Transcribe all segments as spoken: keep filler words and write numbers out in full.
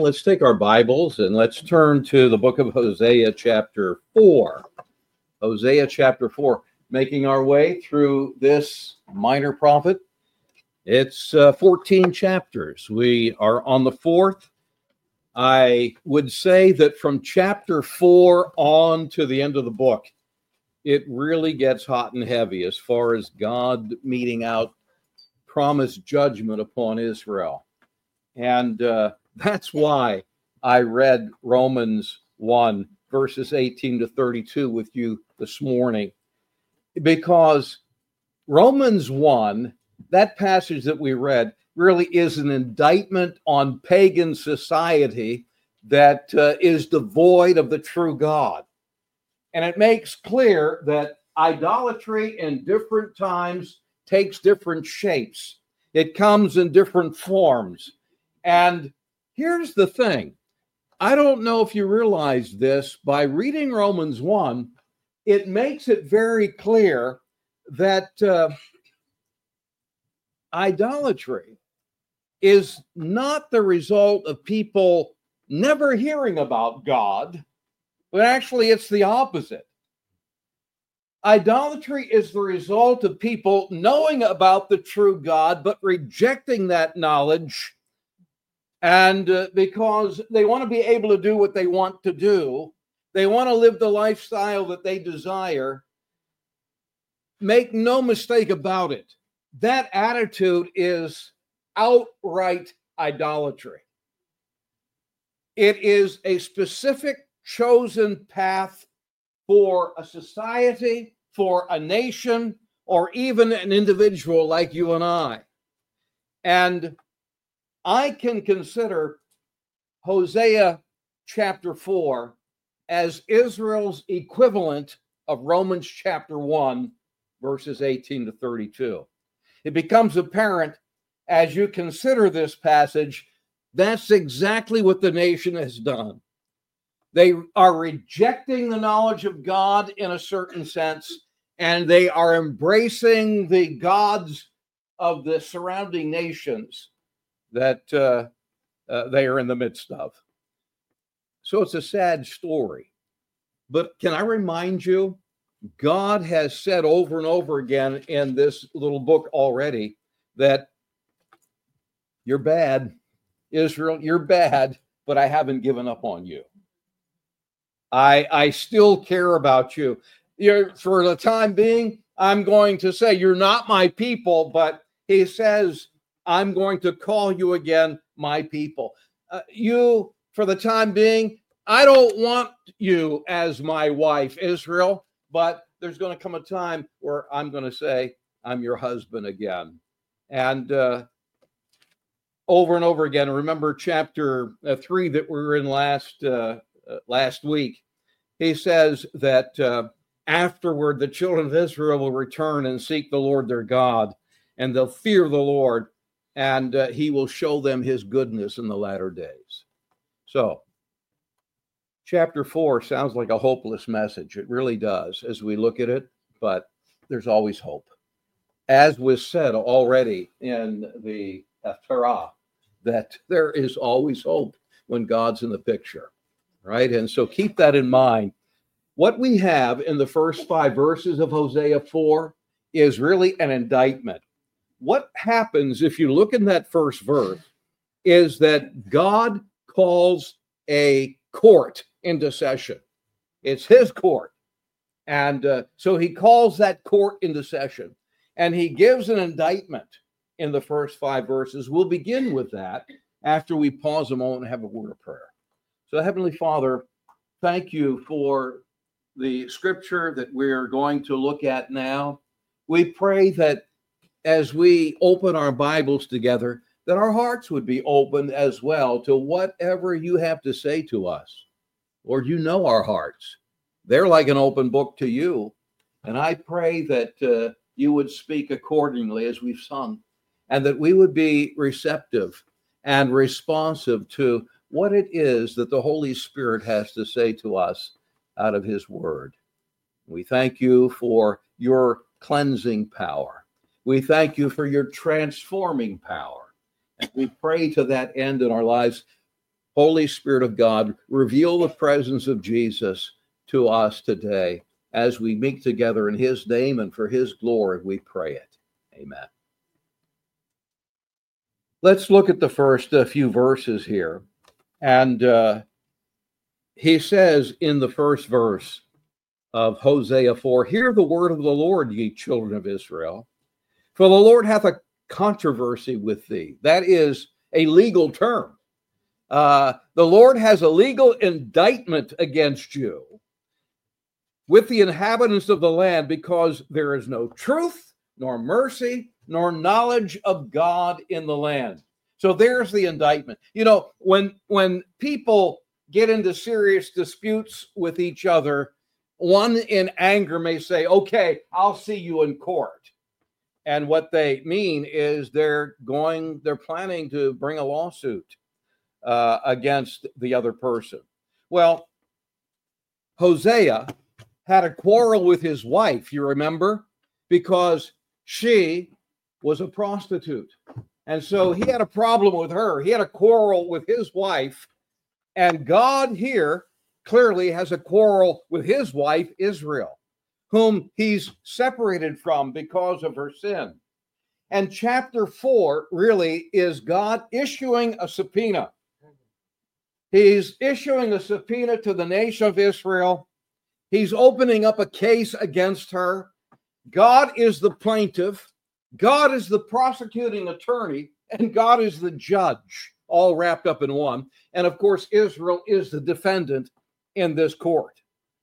Let's take our Bibles and let's turn to the book of Hosea chapter four. Hosea chapter four, making our way through this minor prophet. It's uh, fourteen chapters. We are on the fourth. I would say that from chapter four on to the end of the book, it really gets hot and heavy as far as God meting out promised judgment upon Israel. And uh, that's why I read Romans one, verses eighteen to thirty-two with you this morning. Because Romans one, that passage that we read, really is an indictment on pagan society that uh, is devoid of the true God. And it makes clear that idolatry in different times takes different shapes. It comes in different forms. And here's the thing. I don't know if you realize this. By reading Romans one, it makes it very clear that uh, idolatry is not the result of people never hearing about God, but actually it's the opposite. Idolatry is the result of people knowing about the true God, but rejecting that knowledge. And uh, because they want to be able to do what they want to do, they want to live the lifestyle that they desire. Make no mistake about it. That attitude is outright idolatry. It is a specific chosen path for a society, for a nation, or even an individual like you and I. And I can consider Hosea chapter four as Israel's equivalent of Romans chapter one, verses eighteen to thirty-two. It becomes apparent as you consider this passage, that's exactly what the nation has done. They are rejecting the knowledge of God in a certain sense, and they are embracing the gods of the surrounding nations that uh, uh, they are in the midst of. So it's a sad story. But can I remind you, God has said over and over again in this little book already that you're bad, Israel, you're bad, but I haven't given up on you. I, I still care about you. You're, for the time being, I'm going to say you're not my people, but he says, I'm going to call you again my people. Uh, you, for the time being, I don't want you as my wife, Israel, but there's going to come a time where I'm going to say, I'm your husband again. And uh, over and over again, remember chapter uh, three that we were in last uh, uh, last week. He says that uh, afterward, the children of Israel will return and seek the Lord their God, and they'll fear the Lord, and uh, he will show them his goodness in the latter days. So, chapter four sounds like a hopeless message. It really does as we look at it, but there's always hope. As was said already in the Haftarah, that there is always hope when God's in the picture, right? And so keep that in mind. What we have in the first five verses of Hosea four is really an indictment. What happens if you look in that first verse is that God calls a court into session. It's his court. And uh, so he calls that court into session. And he gives an indictment in the first five verses. We'll begin with that after we pause a moment and have a word of prayer. So, Heavenly Father, thank you for the scripture that we're going to look at now. We pray that as we open our Bibles together, that our hearts would be open as well to whatever you have to say to us. Lord, you know our hearts. They're like an open book to you. And I pray that uh, you would speak accordingly as we've sung, and that we would be receptive and responsive to what it is that the Holy Spirit has to say to us out of his word. We thank you for your cleansing power. We thank you for your transforming power. And we pray to that end in our lives. Holy Spirit of God, reveal the presence of Jesus to us today as we meet together in his name and for his glory, we pray it. Amen. Let's look at the first uh, few verses here. And uh, he says in the first verse of Hosea four, hear the word of the Lord, ye children of Israel, for the Lord hath a controversy with thee. That is a legal term. Uh, the Lord has a legal indictment against you with the inhabitants of the land, because there is no truth, nor mercy, nor knowledge of God in the land. So there's the indictment. You know, when when people get into serious disputes with each other, one in anger may say, okay, I'll see you in court. And what they mean is they're going, they're planning to bring a lawsuit uh, against the other person. Well, Hosea had a quarrel with his wife, you remember, because she was a prostitute. And so he had a problem with her. He had a quarrel with his wife. And God here clearly has a quarrel with his wife, Israel, whom he's separated from because of her sin. And chapter four really is God issuing a subpoena. He's issuing a subpoena to the nation of Israel. He's opening up a case against her. God is the plaintiff. God is the prosecuting attorney. And God is the judge, all wrapped up in one. And of course, Israel is the defendant in this court.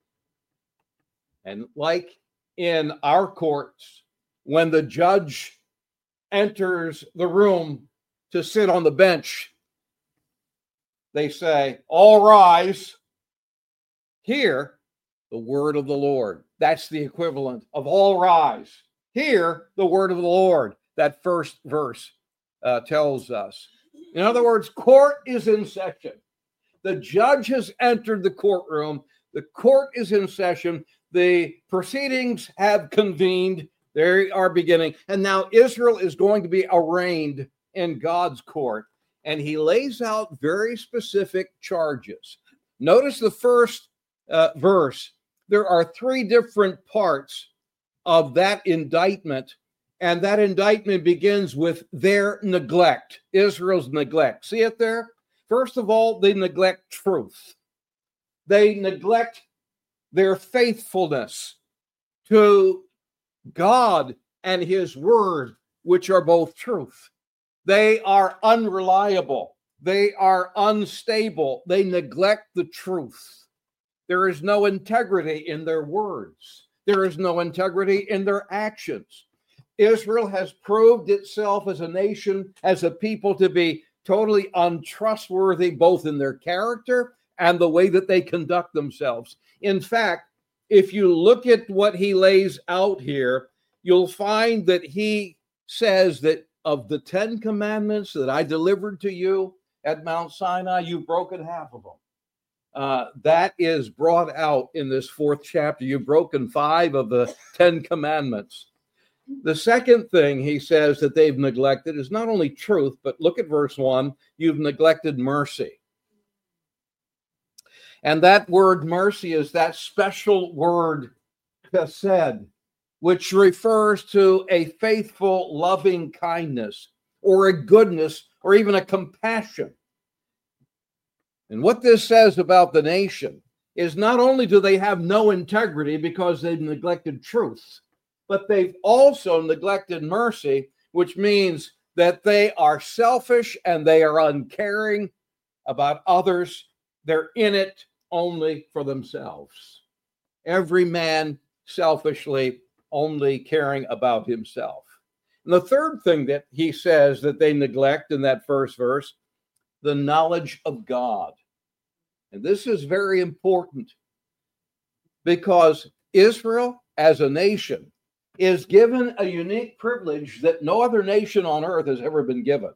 And like in our courts, when the judge enters the room to sit on the bench, they say, all rise. Here, the word of the Lord. That's the equivalent of all rise. Hear the word of the Lord. That first verse uh, tells us. In other words, court is in session. The judge has entered the courtroom. The court is in session. The proceedings have convened. They are beginning. And now Israel is going to be arraigned in God's court. And he lays out very specific charges. Notice the first uh, verse. There are three different parts of that indictment, and that indictment begins with their neglect, Israel's neglect. See it there? First of all, they neglect truth. They neglect their faithfulness to God and his word, which are both truth. They are unreliable. They are unstable. They neglect the truth. There is no integrity in their words. There is no integrity in their actions. Israel has proved itself as a nation, as a people, to be totally untrustworthy, both in their character and the way that they conduct themselves. In fact, if you look at what he lays out here, you'll find that he says that of the Ten Commandments that I delivered to you at Mount Sinai, you've broken half of them. Uh, that is brought out in this fourth chapter. You've broken five of the Ten Commandments. The second thing he says that they've neglected is not only truth, but look at verse one, you've neglected mercy. And that word mercy is that special word, chesed, which refers to a faithful, loving kindness, or a goodness, or even a compassion. And what this says about the nation is not only do they have no integrity because they've neglected truth, but they've also neglected mercy, which means that they are selfish and they are uncaring about others. They're in it only for themselves. Every man selfishly only caring about himself. And the third thing that he says that they neglect in that first verse, the knowledge of God. And this is very important because Israel as a nation is given a unique privilege that no other nation on earth has ever been given.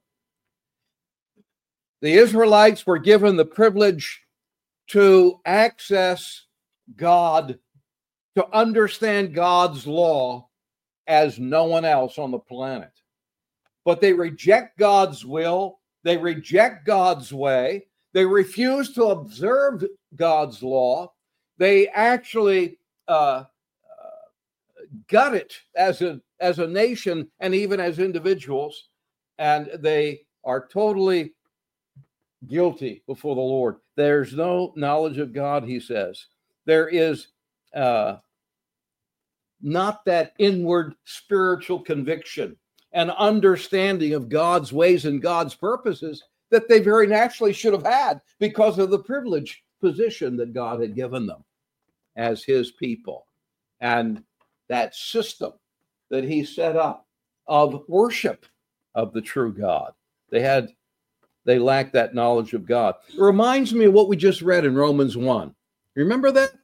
The Israelites were given the privilege to access God, to understand God's law as no one else on the planet. But they reject God's will. They reject God's way. They refuse to observe God's law. They actually uh, uh, gut it as a, as a nation and even as individuals. And they are totally guilty before the Lord. There's no knowledge of God, he says. There is uh, not that inward spiritual conviction and understanding of God's ways and God's purposes that they very naturally should have had because of the privileged position that God had given them as his people. And that system that he set up of worship of the true God. They had, they lacked that knowledge of God. It reminds me of what we just read in Romans one. Remember that?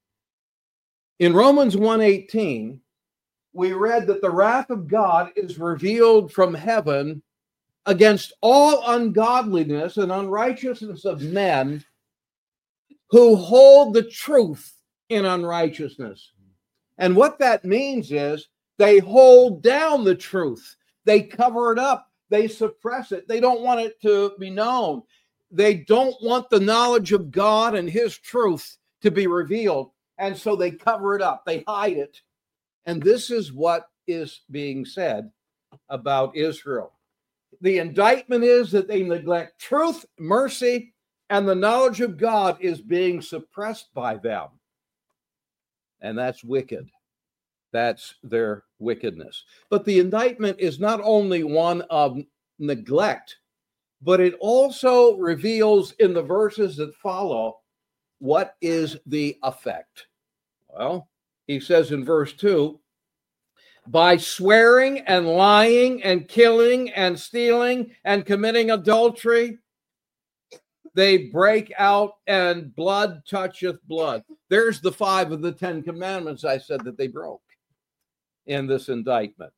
In Romans one eighteen, we read that the wrath of God is revealed from heaven against all ungodliness and unrighteousness of men who hold the truth in unrighteousness. And what that means is they hold down the truth. They cover it up. They suppress it. They don't want it to be known. They don't want the knowledge of God and his truth to be revealed. And so they cover it up. They hide it. And this is what is being said about Israel. The indictment is that they neglect truth, mercy, and the knowledge of God is being suppressed by them. And that's wicked. That's their wickedness. But the indictment is not only one of neglect, but it also reveals in the verses that follow what is the effect. Well, he says in verse two, by swearing and lying and killing and stealing and committing adultery, they break out and blood toucheth blood. There's the five of the Ten Commandments I said that they broke in this indictment.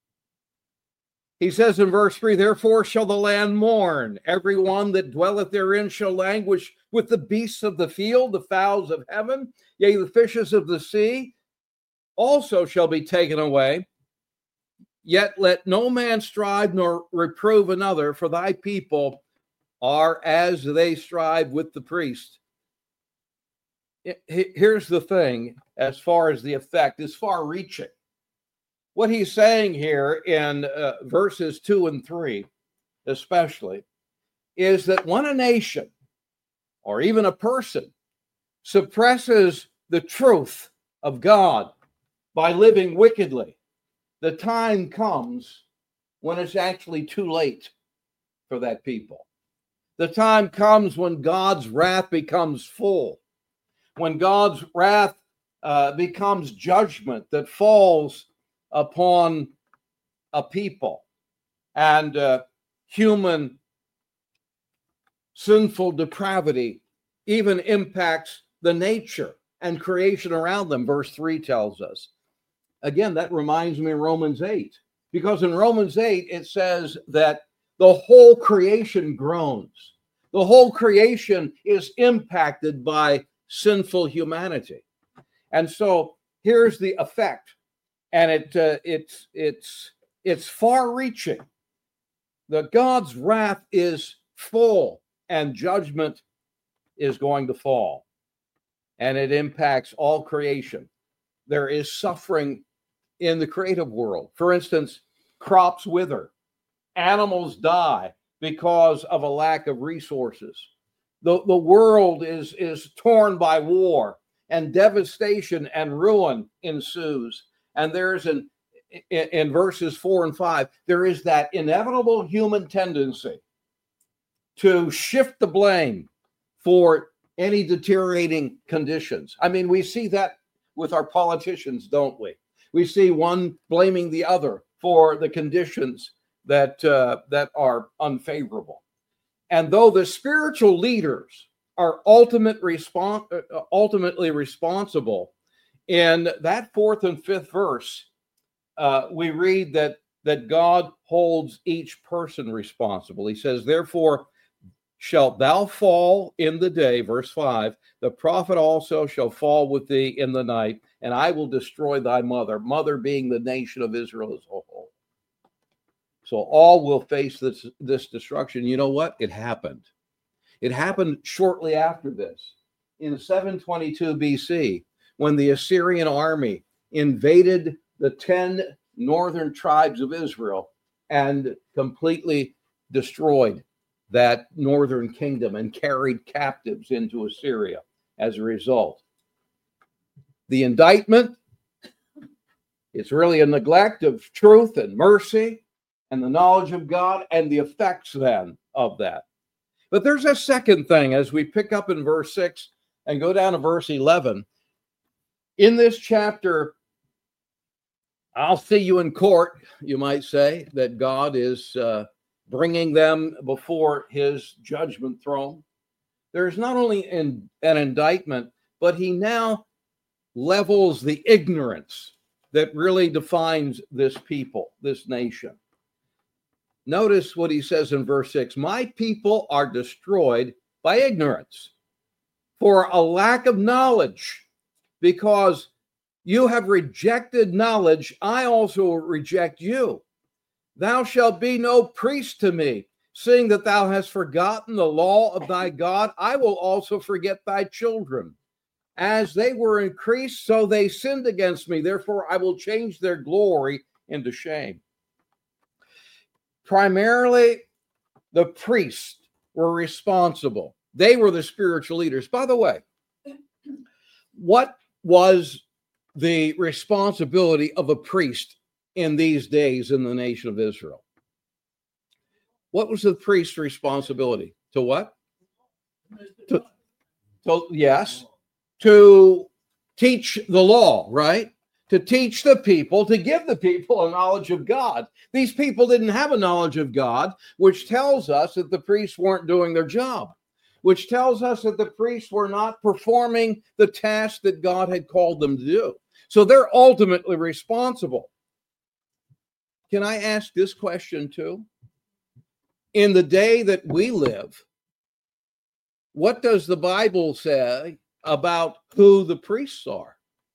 He says in verse three, therefore shall the land mourn. Every one that dwelleth therein shall languish with the beasts of the field, the fowls of heaven, yea, the fishes of the sea also shall be taken away. Yet let no man strive nor reprove another, for thy people are as they strive with the priest. Here's the thing, as far as the effect, is far reaching. What he's saying here in uh, verses two and three, especially, is that when a nation or even a person suppresses the truth of God by living wickedly, the time comes when it's actually too late for that people. The time comes when God's wrath becomes full, when God's wrath uh, becomes judgment that falls upon a people, and uh, human sinful depravity even impacts the nature and creation around them, verse three tells us. Again, that reminds me of Romans eight, because in Romans eight, it says that the whole creation groans. The whole creation is impacted by sinful humanity. And so here's the effect, and it uh, it's it's it's far-reaching. That God's wrath is full, and judgment is going to fall, and it impacts all creation. There is suffering in the creative world. For instance, crops wither, animals die because of a lack of resources. The, the world is, is torn by war, and devastation and ruin ensues. And there's an, in, in verses four and five, there is that inevitable human tendency to shift the blame for any deteriorating conditions. I mean, we see that with our politicians, don't we? We see one blaming the other for the conditions that uh, that are unfavorable. And though the spiritual leaders are ultimate respons- uh, ultimately responsible, in that fourth and fifth verse, uh, we read that, that God holds each person responsible. He says, therefore, shalt thou fall in the day, verse five, the prophet also shall fall with thee in the night, and I will destroy thy mother, mother being the nation of Israel as a whole. So all will face this, this destruction. You know what? It happened. It happened shortly after this, in seven twenty-two B C, when the Assyrian army invaded the ten northern tribes of Israel and completely destroyed that northern kingdom and carried captives into Assyria as a result. The indictment, it's really a neglect of truth and mercy and the knowledge of God and the effects then of that. But there's a second thing as we pick up in verse six and go down to verse eleven. In this chapter, I'll see you in court, you might say, that God is uh, bringing them before his judgment throne. There's not only in, an indictment, but he now levels the ignorance that really defines this people, this nation. Notice what he says in verse six. My people are destroyed by ignorance, for a lack of knowledge, because you have rejected knowledge, I also reject you. Thou shalt be no priest to me, seeing that thou hast forgotten the law of thy God. I will also forget thy children. As they were increased, so they sinned against me. Therefore, I will change their glory into shame. Primarily, the priests were responsible. They were the spiritual leaders. By the way, what was the responsibility of a priest in these days in the nation of Israel? What was the priest's responsibility? To what? To, to, yes, to teach the law, right? To teach the people, to give the people a knowledge of God. These people didn't have a knowledge of God, which tells us that the priests weren't doing their job, which tells us that the priests were not performing the task that God had called them to do. So they're ultimately responsible. Can I ask this question too? In the day that we live, what does the Bible say about who the priests are?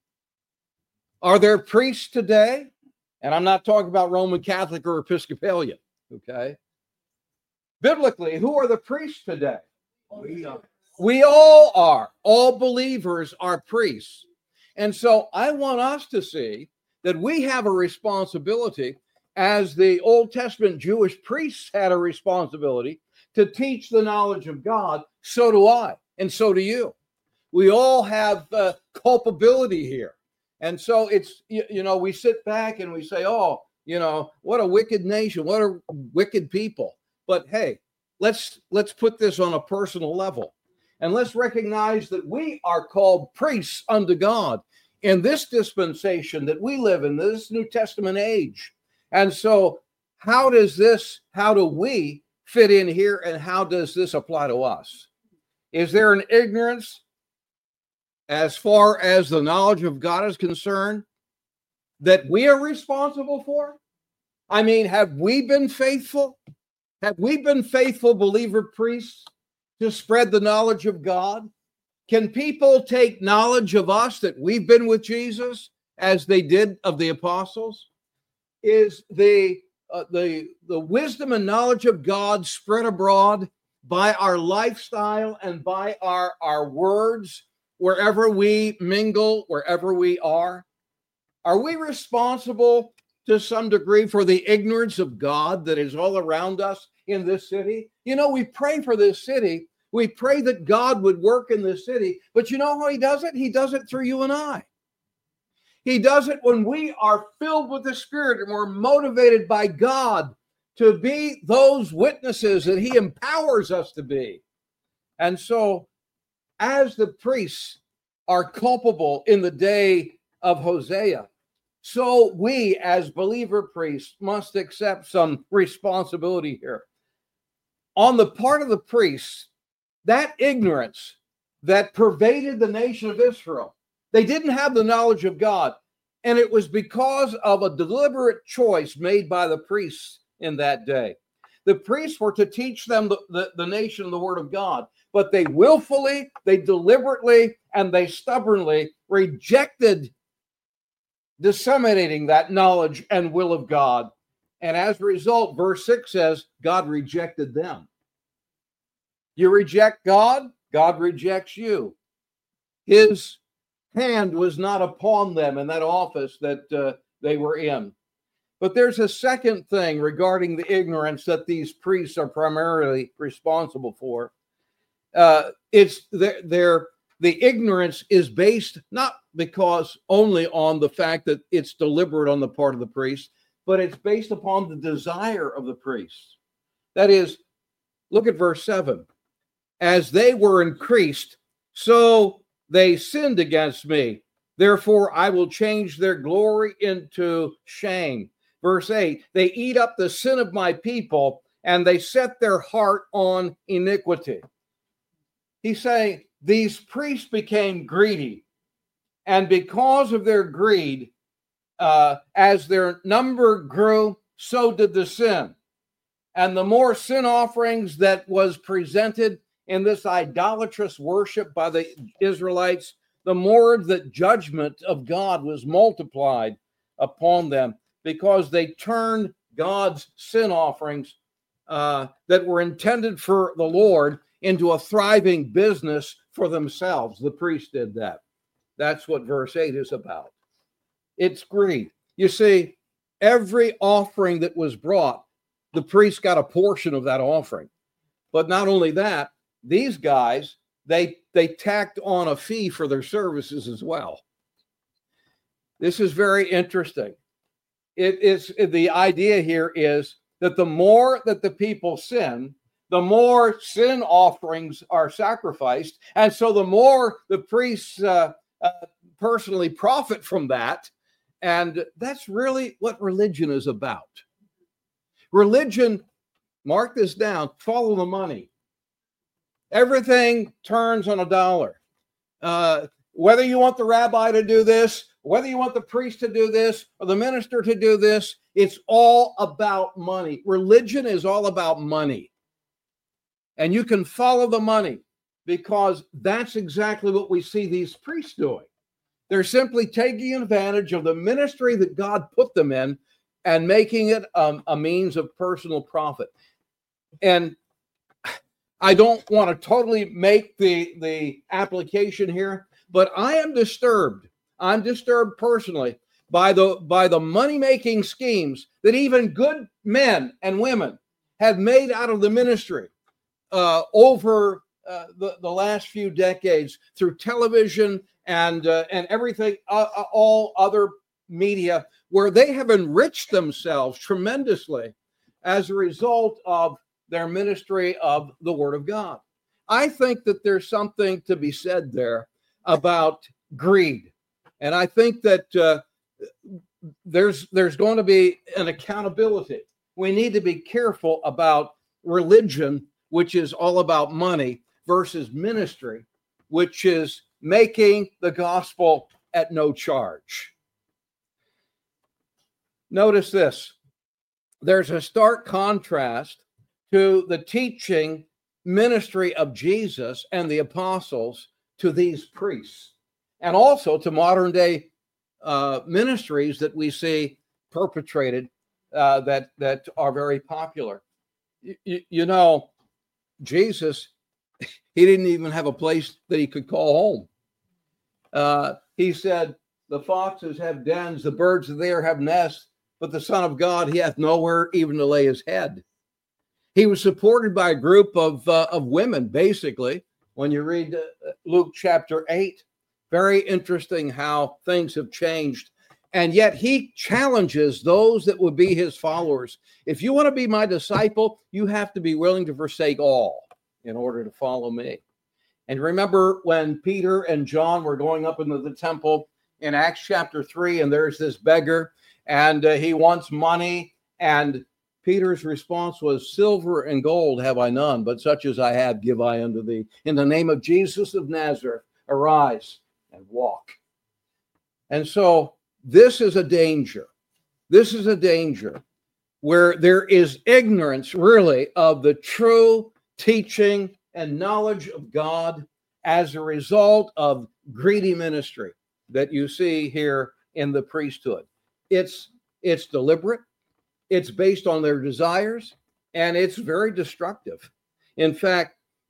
Are there priests today? And I'm not talking about Roman Catholic or Episcopalian, okay? Biblically, who are the priests today? We are. We all are. All believers are priests. And so I want us to see that we have a responsibility, as the Old Testament Jewish priests had a responsibility to teach the knowledge of God. So do I, and so do you. We all have uh, culpability here. And so it's, you, you know, we sit back and we say, oh, you know, what a wicked nation, what a wicked people. But hey, let's let's put this on a personal level. And let's recognize that we are called priests unto God in this dispensation that we live in, this New Testament age. And so how does this, how do we fit in here, and how does this apply to us? Is there an ignorance as far as the knowledge of God is concerned that we are responsible for? I mean, have we been faithful? Have we been faithful believer priests to spread the knowledge of God? Can people take knowledge of us that we've been with Jesus as they did of the apostles? Is the uh, the the wisdom and knowledge of God spread abroad by our lifestyle and by our our words wherever we mingle, wherever we are? Are we responsible to some degree for the ignorance of God that is all around us in this city? You know, we pray for this city. We pray that God would work in this city. But you know how he does it? He does it through you and I. He does it when we are filled with the Spirit and we're motivated by God to be those witnesses that he empowers us to be. And so, as the priests are culpable in the day of Hosea, so we as believer priests must accept some responsibility here. On the part of the priests, that ignorance that pervaded the nation of Israel, they didn't have the knowledge of God. And it was because of a deliberate choice made by the priests in that day. The priests were to teach them the, the, the nation the word of God, but they willfully, they deliberately, and they stubbornly rejected disseminating that knowledge and will of God. And as a result, verse six says, God rejected them. You reject God, God rejects you. His hand was not upon them in that office that uh, they were in. But there's a second thing regarding the ignorance that these priests are primarily responsible for. Uh, it's their, their the ignorance is based not because only on the fact that it's deliberate on the part of the priest, but it's based upon the desire of the priests. That is, look at verse seven. As they were increased, so they sinned against me. Therefore, I will change their glory into shame. Verse eight, they eat up the sin of my people, and they set their heart on iniquity. He's saying these priests became greedy, and because of their greed, uh, as their number grew, so did the sin. And the more sin offerings that was presented in this idolatrous worship by the Israelites, the more the judgment of God was multiplied upon them, because they turned God's sin offerings uh, that were intended for the Lord into a thriving business for themselves. The priest did that. That's what verse eight is about. It's greed. You see, every offering that was brought, the priest got a portion of that offering. But not only that, these guys, they they tacked on a fee for their services as well. This is very interesting. It is the idea here is that the more that the people sin, the more sin offerings are sacrificed, and so the more the priests uh, uh, personally profit from that. And that's really what religion is about. Religion, mark this down, follow the money. Everything turns on a dollar. Uh, whether you want the rabbi to do this, whether you want the priest to do this, or the minister to do this, it's all about money. Religion is all about money. And you can follow the money, because that's exactly what we see these priests doing. They're simply taking advantage of the ministry that God put them in and making it um, a means of personal profit. And I don't want to totally make the, the application here, but I am disturbed. I'm disturbed personally by the, by the money-making schemes that even good men and women have made out of the ministry uh, over uh, the, the last few decades through television and uh, and everything, uh, all other media, where they have enriched themselves tremendously as a result of their ministry of the Word of God. I think that there's something to be said there about greed. And I think that uh, there's there's going to be an accountability. We need to be careful about religion, which is all about money, versus ministry, which is making the gospel at no charge. Notice this. There's a stark contrast to the teaching ministry of Jesus and the apostles to these priests, and also to modern day uh, ministries that we see perpetrated uh, that, that are very popular. You, you know, Jesus, he didn't even have a place that he could call home. Uh, he said, the foxes have dens, the birds of the air have nests, but the Son of God, he hath nowhere even to lay his head. He was supported by a group of, uh, of women, basically, when you read uh, Luke chapter eight. Very interesting how things have changed. And yet he challenges those that would be his followers. If you want to be my disciple, you have to be willing to forsake all in order to follow me. And remember when Peter and John were going up into the temple in Acts chapter three, and there's this beggar, and uh, he wants money, and Peter's response was, silver and gold have I none, but such as I have give I unto thee. In the name of Jesus of Nazareth, arise and walk. And so this is a danger. This is a danger where there is ignorance, really, of the true teaching and knowledge of God as a result of greedy ministry that you see here in the priesthood. It's, it's deliberate, it's based on their desires, and it's very destructive. In fact,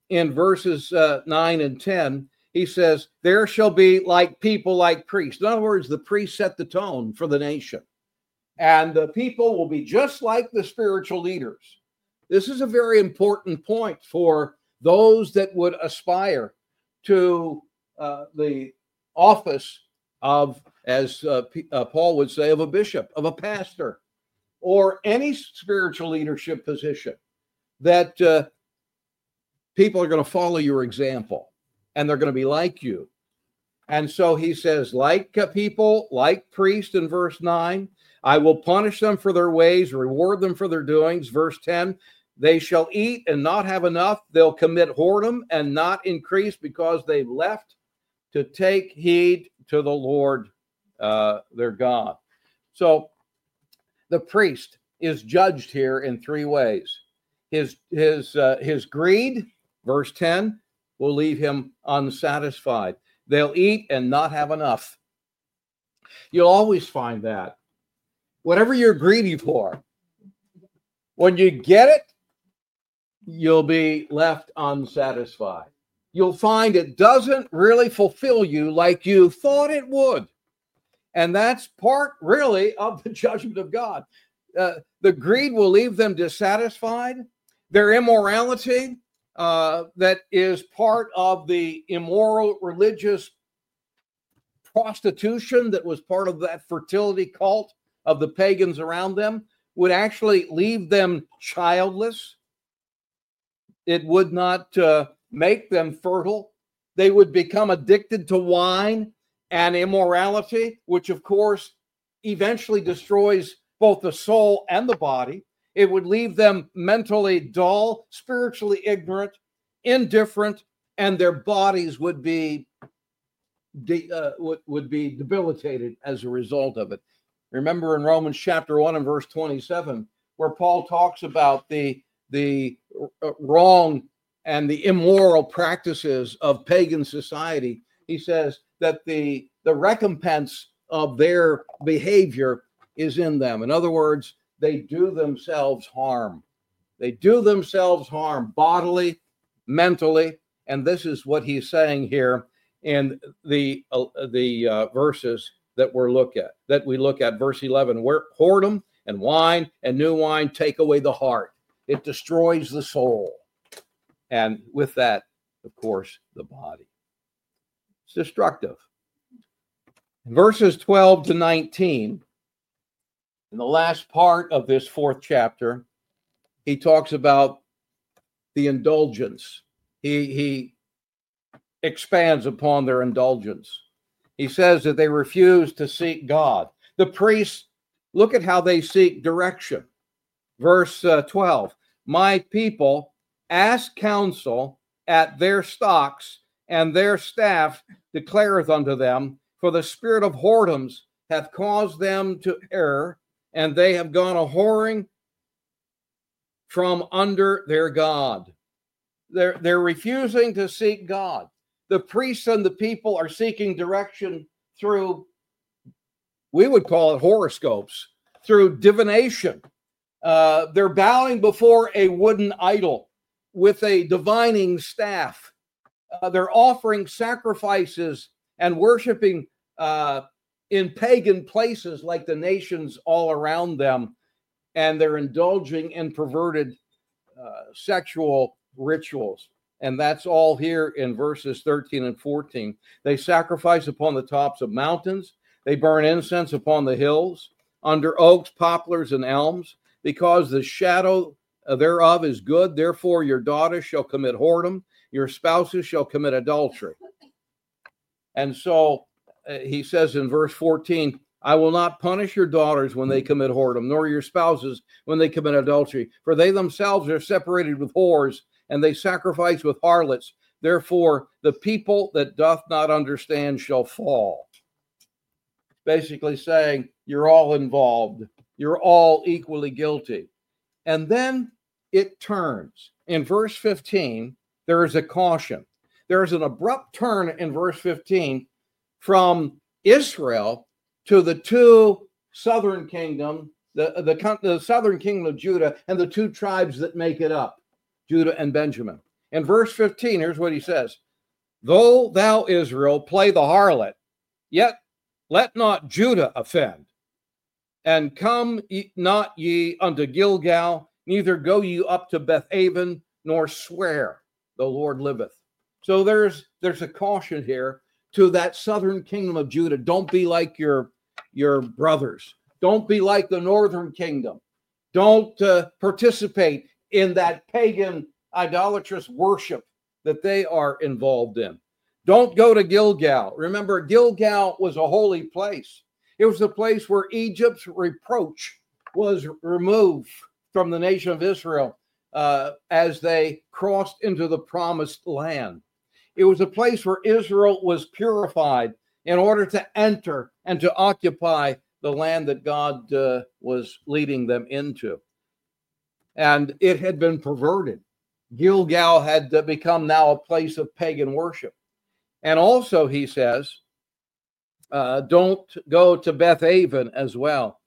in verses uh, nine and ten, he says, there shall be like people like priests. In other words, the priests set the tone for the nation. And the people will be just like the spiritual leaders. This is a very important point for those that would aspire to uh, the office of, as uh, P- uh, Paul would say, of a bishop, of a pastor, or any spiritual leadership position, that uh, people are going to follow your example and they're going to be like you. And so he says, like uh, people, like priests in verse nine, I will punish them for their ways, reward them for their doings. Verse ten, they shall eat and not have enough. They'll commit whoredom and not increase because they've left to take heed to the Lord, uh, their God. So the priest is judged here in three ways. His, his, uh, his greed, verse ten, will leave him unsatisfied. They'll eat and not have enough. You'll always find that. Whatever you're greedy for, when you get it, you'll be left unsatisfied. You'll find it doesn't really fulfill you like you thought it would. And that's part, really, of the judgment of God. Uh, the greed will leave them dissatisfied. Their immorality, uh, that is part of the immoral religious prostitution that was part of that fertility cult of the pagans around them, would actually leave them childless. It would not uh, make them fertile. They would become addicted to wine and immorality, which of course eventually destroys both the soul and the body. It would leave them mentally dull, spiritually ignorant, indifferent, and their bodies would be de- uh, would, would be debilitated as a result of it. Remember in Romans chapter one and verse twenty-seven, where Paul talks about the, the wrong and the immoral practices of pagan society. He says that the, the recompense of their behavior is in them. In other words, they do themselves harm. They do themselves harm bodily, mentally, and this is what he's saying here in the uh, the uh, verses that we're look at that we look at. Verse eleven, where whoredom and wine and new wine take away the heart; it destroys the soul, and with that, of course, the body. It's destructive. In verses twelve to nineteen, in the last part of this fourth chapter, he talks about the indulgence. He, he expands upon their indulgence. He says that they refuse to seek God. The priests, look at how they seek direction. Verse uh, twelve, my people ask counsel at their stocks, and their staff declareth unto them, for the spirit of whoredoms hath caused them to err, and they have gone a whoring from under their God. They're, they're refusing to seek God. The priests and the people are seeking direction through, we would call it horoscopes, through divination. Uh, they're bowing before a wooden idol with a divining staff. Uh, they're offering sacrifices and worshiping uh, in pagan places like the nations all around them. And they're indulging in perverted uh, sexual rituals. And that's all here in verses thirteen and fourteen. They sacrifice upon the tops of mountains. They burn incense upon the hills, under oaks, poplars, and elms, because the shadow thereof is good. Therefore your daughters shall commit whoredom, your spouses shall commit adultery. And so uh, he says in verse fourteen, I will not punish your daughters when they commit whoredom, nor your spouses when they commit adultery, for they themselves are separated with whores, and they sacrifice with harlots. Therefore, the people that doth not understand shall fall. Basically saying, you're all involved. You're all equally guilty. And then it turns. In verse fifteen, there is a caution. There is an abrupt turn in verse fifteen from Israel to the two southern kingdom, the, the, the southern kingdom of Judah, and the two tribes that make it up, Judah and Benjamin. In verse fifteen, here's what he says. Though thou, Israel, play the harlot, yet let not Judah offend. And come ye, not ye unto Gilgal, neither go ye up to Bethaven, nor swear, the Lord liveth. So there's there's a caution here to that southern kingdom of Judah. Don't be like your, your brothers. Don't be like the northern kingdom. Don't uh, participate in that pagan idolatrous worship that they are involved in. Don't go to Gilgal. Remember, Gilgal was a holy place. It was the place where Egypt's reproach was removed from the nation of Israel uh, as they crossed into the promised land. It was a place where Israel was purified in order to enter and to occupy the land that God uh, was leading them into. And it had been perverted. Gilgal had uh, become now a place of pagan worship. And also, he says, uh, don't go to Bethaven as well.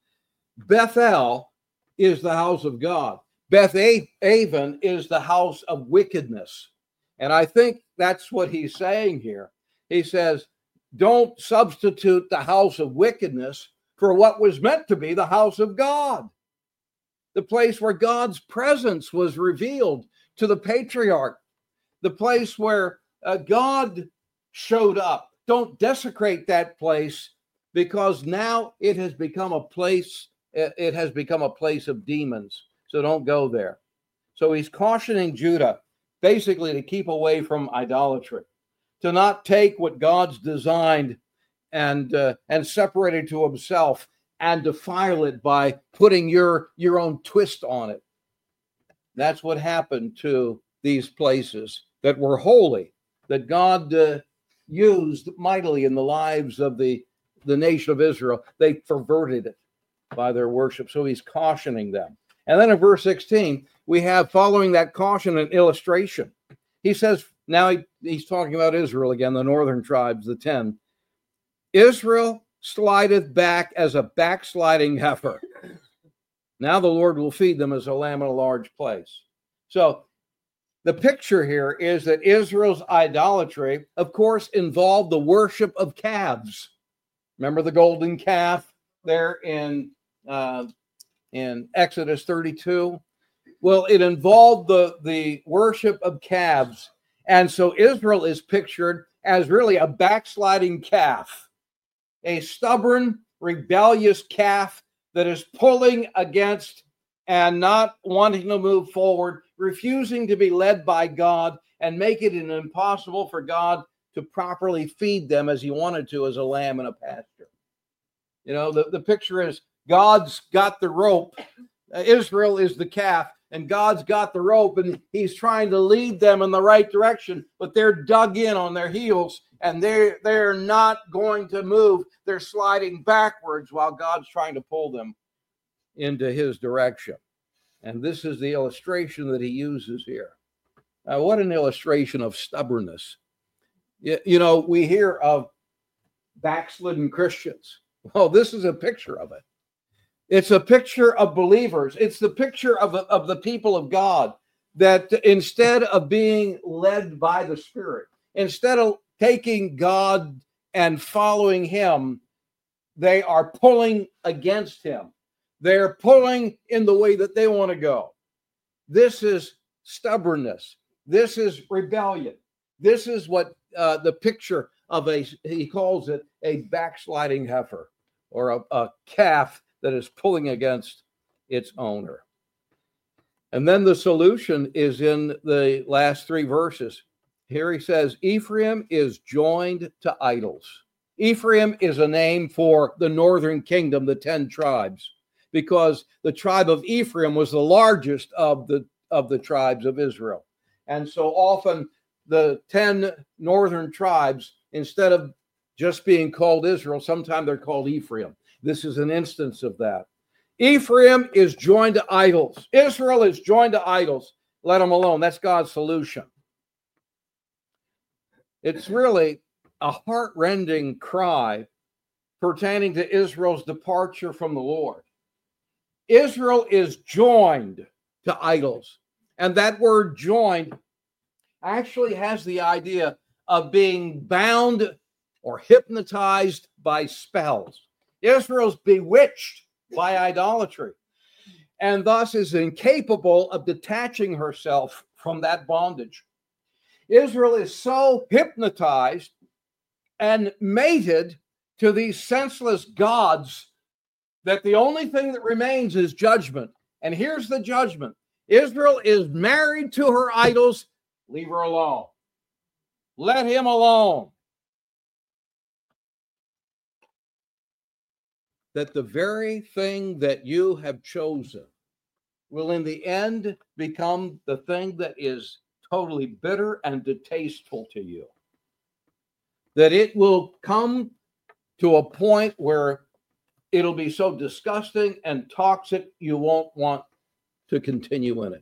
Bethel is the house of God. Bethaven is the house of wickedness. And I think that's what he's saying here. He says, don't substitute the house of wickedness for what was meant to be the house of God, the place where God's presence was revealed to the patriarch, the place where uh, God showed up. Don't desecrate that place, because now it has become a place, it has become a place of demons. So don't go there. So he's cautioning Judah basically to keep away from idolatry, to not take what God's designed and uh, and separate it to himself and defile it by putting your, your own twist on it. That's what happened to these places that were holy, that God uh, used mightily in the lives of the, the nation of Israel. They perverted it by their worship. So he's cautioning them. And then in verse sixteen, we have, following that caution, an illustration. He says, now he, he's talking about Israel again, the northern tribes, the ten. Israel slideth back as a backsliding heifer. Now the Lord will feed them as a lamb in a large place. So the picture here is that Israel's idolatry, of course, involved the worship of calves. Remember the golden calf there in uh, in Exodus thirty-two? Well, it involved the, the worship of calves. And so Israel is pictured as really a backsliding calf, a stubborn, rebellious calf that is pulling against and not wanting to move forward, refusing to be led by God, and make it impossible for God to properly feed them as he wanted to, as a lamb in a pasture. You know, the, the picture is God's got the rope. Uh, Israel is the calf, and God's got the rope, and he's trying to lead them in the right direction, but they're dug in on their heels, and they're, they're not going to move. They're sliding backwards while God's trying to pull them into his direction. And this is the illustration that he uses here. Now, what an illustration of stubbornness. You, you know, we hear of backslidden Christians. Well, this is a picture of it. It's a picture of believers. It's the picture of, of the people of God, that instead of being led by the Spirit, instead of taking God and following him, they are pulling against him. They're pulling in the way that they want to go. This is stubbornness. This is rebellion. This is what uh, the picture of a, he calls it a backsliding heifer, or a, a calf that is pulling against its owner. And then the solution is in the last three verses. Here he says, Ephraim is joined to idols. Ephraim is a name for the northern kingdom, the ten tribes, because the tribe of Ephraim was the largest of the, of the tribes of Israel. And so often the ten northern tribes, instead of just being called Israel, sometimes they're called Ephraim. This is an instance of that. Ephraim is joined to idols. Israel is joined to idols. Let them alone. That's God's solution. It's really a heart-rending cry pertaining to Israel's departure from the Lord. Israel is joined to idols. And that word joined actually has the idea of being bound or hypnotized by spells. Israel's bewitched by idolatry and thus is incapable of detaching herself from that bondage. Israel is so hypnotized and mated to these senseless gods that the only thing that remains is judgment. And here's the judgment. Israel is married to her idols. Leave her alone. Let him alone. That the very thing that you have chosen will in the end become the thing that is totally bitter and distasteful to you. That it will come to a point where it'll be so disgusting and toxic you won't want to continue in it.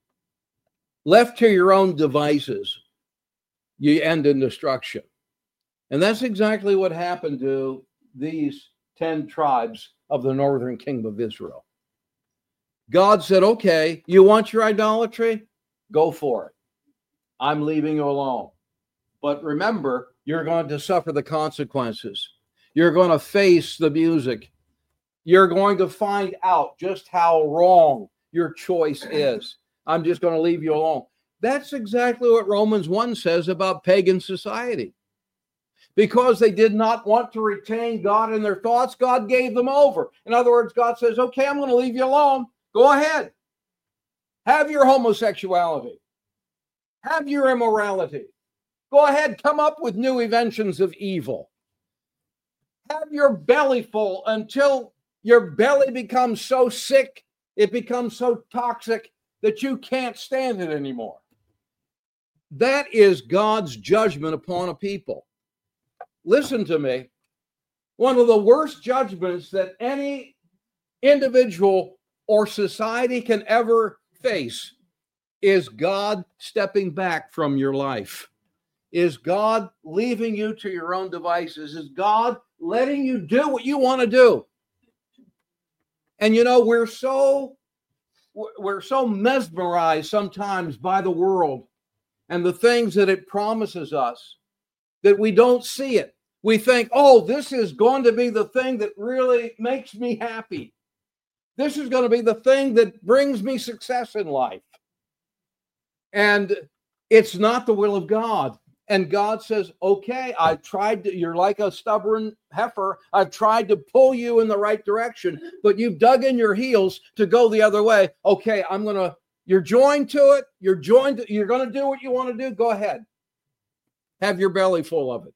Left to your own devices, you end in destruction. And that's exactly what happened to these ten tribes of the northern kingdom of Israel. God said, okay, you want your idolatry? Go for it. I'm leaving you alone. But remember, you're going to suffer the consequences. You're going to face the music. You're going to find out just how wrong your choice is. I'm just going to leave you alone. That's exactly what Romans one says about pagan society. Because they did not want to retain God in their thoughts, God gave them over. In other words, God says, okay, I'm going to leave you alone. Go ahead. Have your homosexuality. Have your immorality. Go ahead, come up with new inventions of evil. Have your belly full until your belly becomes so sick, it becomes so toxic that you can't stand it anymore. That is God's judgment upon a people. Listen to me. One of the worst judgments that any individual or society can ever face is God stepping back from your life. Is God leaving you to your own devices? Is God letting you do what you want to do? And you know, we're so we're so mesmerized sometimes by the world and the things that it promises us that we don't see it. We think, oh, this is going to be the thing that really makes me happy. This is going to be the thing that brings me success in life. And it's not the will of God. And God says, okay, I've tried to, you're like a stubborn heifer. I've tried to pull you in the right direction, but you've dug in your heels to go the other way. Okay, I'm going to, you're joined to it. You're joined, to, you're going to do what you want to do. Go ahead. Have your belly full of it.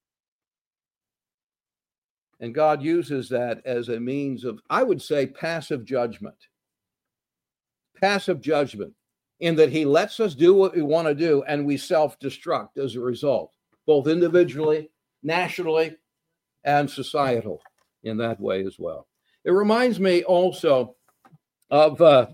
And God uses that as a means of, I would say, passive judgment. Passive judgment. In that he lets us do what we want to do and we self-destruct as a result, both individually, nationally, and societal in that way as well. It reminds me also of, uh,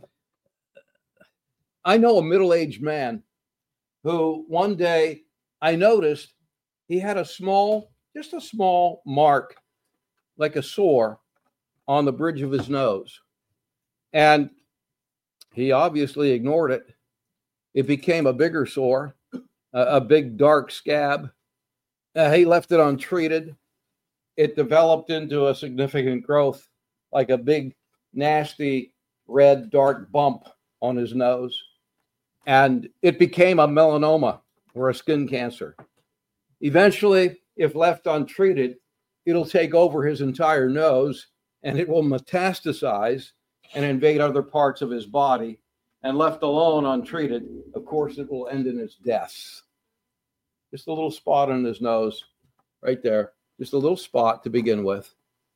I know a middle-aged man who one day I noticed he had a small, just a small mark, like a sore on the bridge of his nose. And he obviously ignored it. It became a bigger sore, a, a big dark scab. Uh, he left it untreated. It developed into a significant growth, like a big, nasty, red, dark bump on his nose. And it became a melanoma or a skin cancer. Eventually, if left untreated, it'll take over his entire nose and it will metastasize and invade other parts of his body. And left alone untreated, of course, it will end in his death. Just a little spot on his nose, right there. Just a little spot to begin with.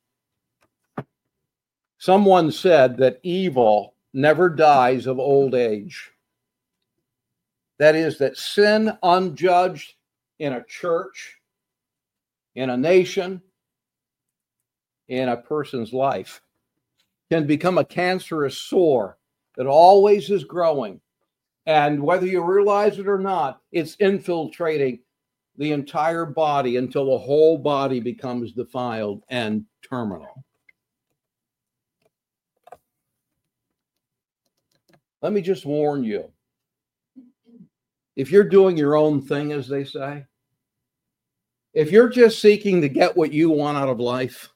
Someone said that evil never dies of old age. That is, that sin unjudged in a church, in a nation, in a person's life can become a cancerous sore that always is growing. And whether you realize it or not, it's infiltrating the entire body until the whole body becomes defiled and terminal. Let me just warn you. if you're doing your own thing, as they say, if you're just seeking to get what you want out of life,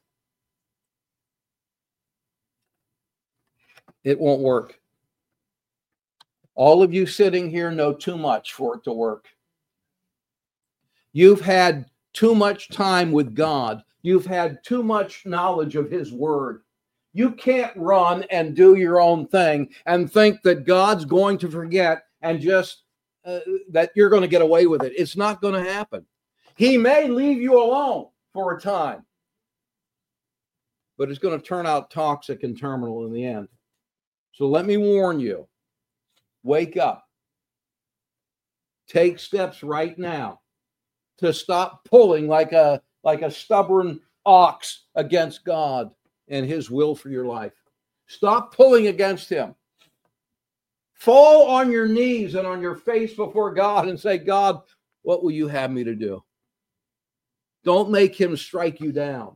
it won't work. All of you sitting here know too much for it to work. You've had too much time with God. You've had too much knowledge of his word. You can't run and do your own thing and think that God's going to forget and just uh, that you're going to get away with it. It's not going to happen. He may leave you alone for a time, but it's going to turn out toxic and terminal in the end. So let me warn you, wake up. Take steps right now to stop pulling like a like a stubborn ox against God and his will for your life. Stop pulling against him. Fall on your knees and on your face before God and say, God, what will you have me to do? Don't make him strike you down.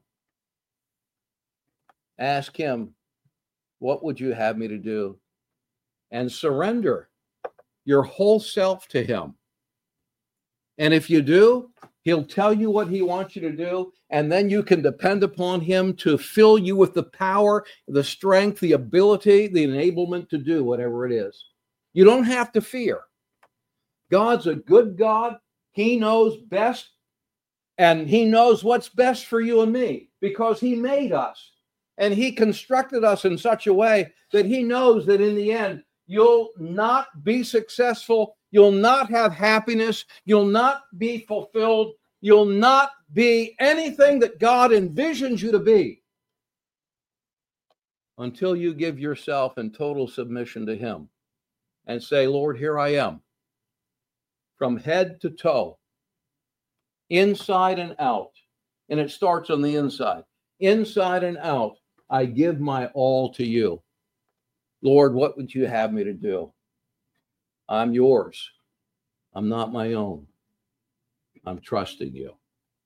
Ask him, what would you have me to do? And surrender your whole self to him. And if you do, he'll tell you what he wants you to do, and then you can depend upon him to fill you with the power, the strength, the ability, the enablement to do whatever it is. You don't have to fear. God's a good God. He knows best, and he knows what's best for you and me because he made us, and he constructed us in such a way that he knows that in the end, you'll not be successful. You'll not have happiness. You'll not be fulfilled. You'll not be anything that God envisions you to be until you give yourself in total submission to him and say, Lord, here I am, from head to toe, inside and out. And it starts on the inside. Inside and out, I give my all to you. Lord, what would you have me to do? I'm yours. I'm not my own. I'm trusting you.